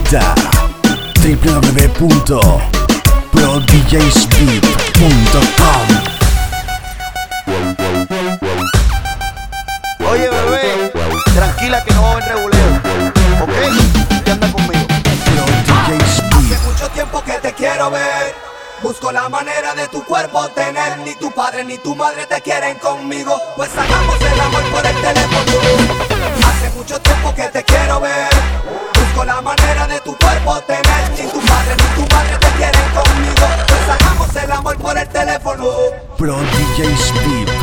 Visita www.prodjspeed.com. Oye, bebé, tranquila que no va a haber reguleo, ¿ok? ¿Qué anda conmigo? Hace mucho tiempo que te quiero ver. Busco la manera de tu cuerpo tener. Ni tu padre ni tu madre te quieren conmigo. Pues hagamos el amor por el teléfono. Hace mucho tiempo que te quiero ver. Busco la manera de tu cuerpo tener. Ni tu padre ni tu madre te quieren conmigo. Pues hagamos el amor por el teléfono. ProDJ Speed.